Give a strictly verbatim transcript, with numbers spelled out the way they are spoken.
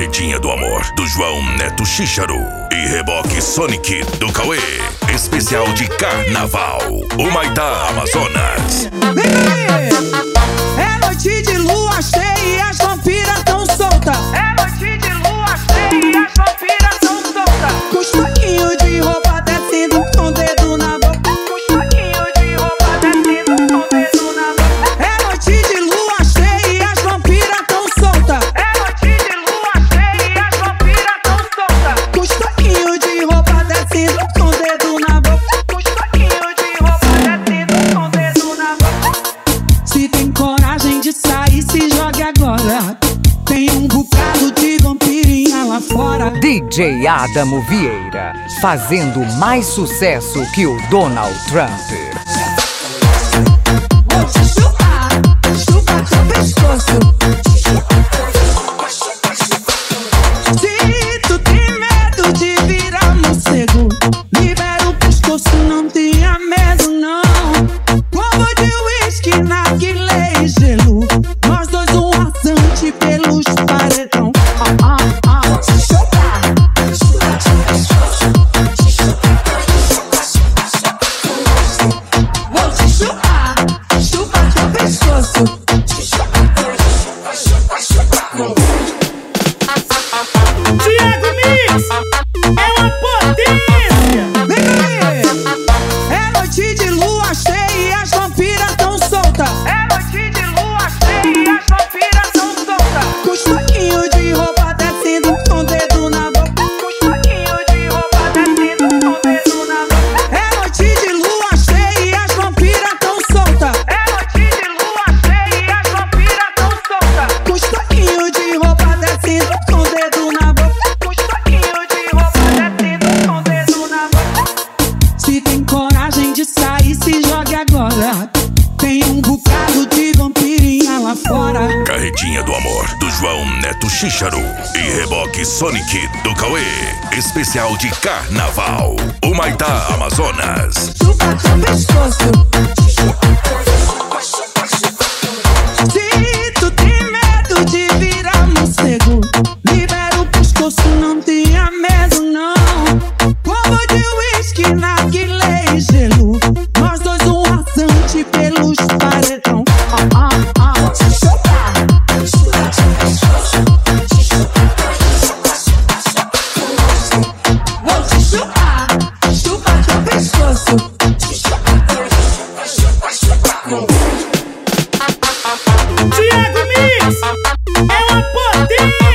Carretinha do Amor, do João Neto Xíxaro. E Reboque Sonic, do Cauê. Especial de Carnaval, Humaitá, Amazonas. É noite de lua cheia e as vampiras tão soltas. É noite de lua cheia e as vampiras tão soltas. Com os toquinhos de roupa descendo com o dedo na boca. Com os toquinhos de roupa descendo com o dedo na boca. É noite de lua cheia e as vampiras tão soltas. É noite de lua cheia e as vampiras tão soltas. Com os toquinhos de roupa descendo com o dedo na boca. Com os toquinhos de roupa descendo com o dedo na boca. Se tem coragem de sair, se jogue agora. Tem um bocado de vampirinha lá fora. D J Adamo Vieira, fazendo mais sucesso que o Donald Trump. Vou te chupar, chupa teu pescoço. Se tu tem medo de virar morcego, libera o pescoço, não tenha medo não. Combo de uísque, narguilé e gelo. Nós dois um assante pelos paredão. Ah, ah, ah. Vou te chupar, chupa teu pescoço. Vou te chupar, chupa teu pescoço. Thiago Mix é uma potência. Vem aí! É noite de lua cheia e as vampiras tão soltas. É noite de lua cheia e as vampiras tão soltas. Com os toquinhos de roupa descendo com o dedo na boca. Com os toquinhos de roupa descendo com o dedo na boca. É noite de lua cheia e as vampiras tão soltas. É noite de lua cheia e as vampiras tão soltas. Com os toquinhos de roupa descendo com o dedo na boca. Com os toquinhos de roupa descendo com o dedo na boca. Se tem coragem de sair, se jogue agora. Tem um bocado de vampirinha lá fora. Carretinha do Amor, do João Neto Xíxaro. E Reboque Sonic, do Cauê. Especial de Carnaval, Humaitá, Amazonas. Chupa teu pescoço. Se tu tem medo de virar morcego, libera o pescoço, não tenha medo não. Combo de uísque, narguilé e gelo. Nós dois um assante pelos paredão. Ah, ah, ah. Vou te chupar, chupa teu pescoço. Vou te chupar, chupa teu pescoço. Thiago Mix é uma potência.